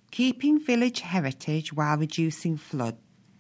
keeping village heritage while reducing floods.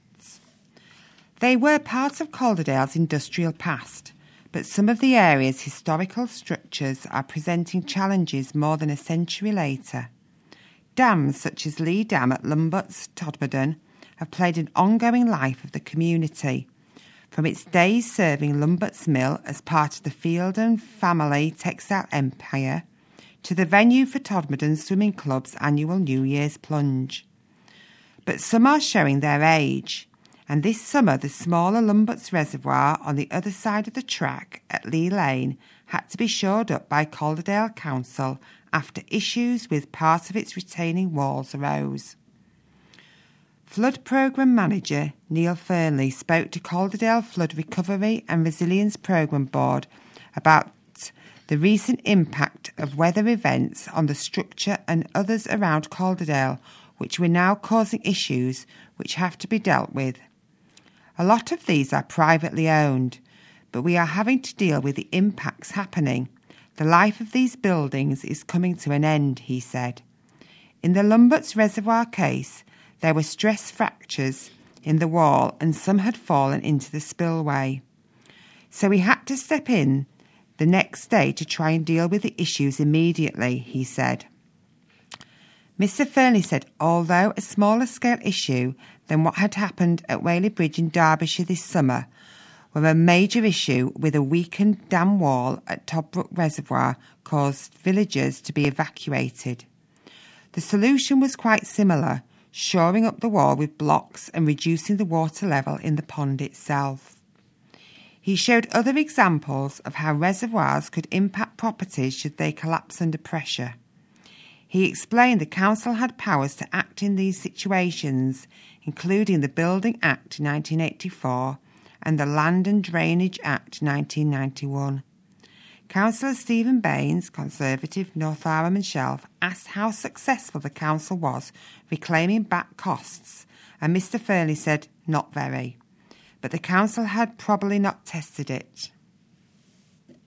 They were part of Calderdale's industrial past, but some of the area's historical structures are presenting challenges more than a century later. Dams such as Lee Dam at Lumbots, Todmorden, have played an ongoing life of the community, from its days serving Lumbots Mill as part of the Field and Family Textile Empire to the venue for Todmorden Swimming Club's annual New Year's plunge. But some are showing their age, and this summer the smaller Lumbots Reservoir on the other side of the track at Lee Lane had to be shored up by Calderdale Council after issues with part of its retaining walls arose. Flood Programme Manager Neil Fernley spoke to Calderdale Flood Recovery and Resilience Programme Board about the recent impact of weather events on the structure and others around Calderdale, which were now causing issues which have to be dealt with. A lot of these are privately owned, but we are having to deal with the impacts happening. The life of these buildings is coming to an end, he said. In the Lumbots Reservoir case, there were stress fractures in the wall and some had fallen into the spillway. So we had to step in the next day to try and deal with the issues immediately, he said. Mr Fernley said although a smaller scale issue than what had happened at Whaley Bridge in Derbyshire this summer, where a major issue with a weakened dam wall at Toddbrook Reservoir caused villagers to be evacuated. The solution was quite similar, shoring up the wall with blocks and reducing the water level in the pond itself. He showed other examples of how reservoirs could impact properties should they collapse under pressure. He explained the council had powers to act in these situations, including the Building Act 1984 and the Land and Drainage Act 1991. Councillor Stephen Baines, Conservative, North Arham and Shelf, asked how successful the council was reclaiming back costs, and Mr Fernley said not very, but the council had probably not tested it.